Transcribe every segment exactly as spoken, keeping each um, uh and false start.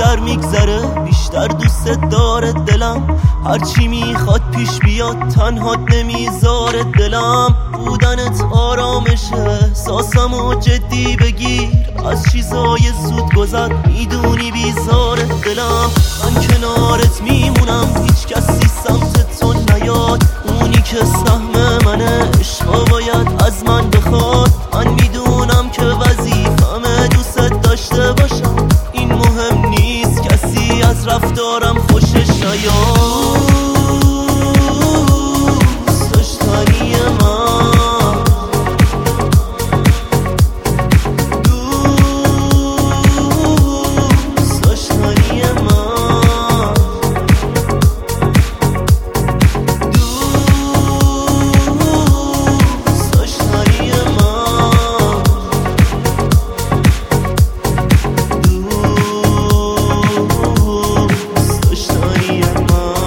بیشتر میگذره، بیشتر دوست داره دلم. هرچی میخواد پیش بیاد تنهات نمیذاره دلم. بودنت آرامشه، احساسمو جدی بگیر. از چیزای زود گذر میدونی بیزاره دلم. من کنارت میمونم، هیچ کسی سمت تو نیاد. اونی که سهم منه عشقا باید از من بخواد. من میدونم که وظیفمه دوست داشته باشم. این مهم نیست کسی از رفتارم خوشش نیاد. دوست داشتنی من، دوست داشتنی من، دوست داشتنی من، دوست داشتنی من.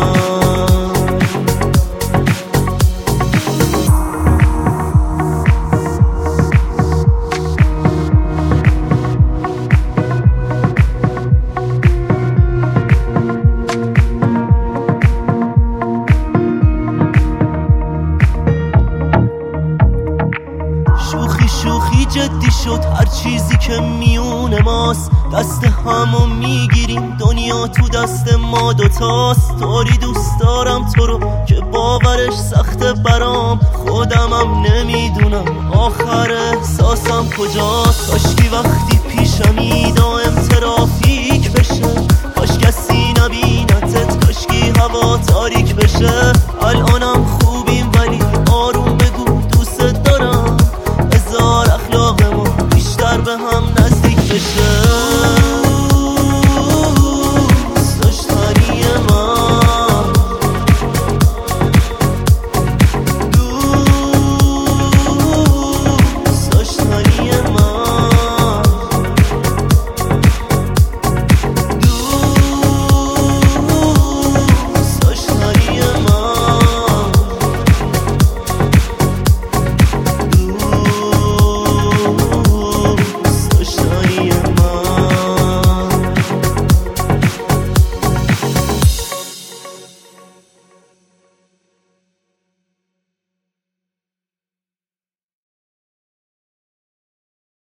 شوخی شوخی جدی شد، هر چیزی که میون ماست. دست همو میگیریم، دنیا تو دست ما دوتاست. طوری دوست دارم تو رو که باورش سخته برام. خودمم نمیدونم آخر احساسم کجاست. کاش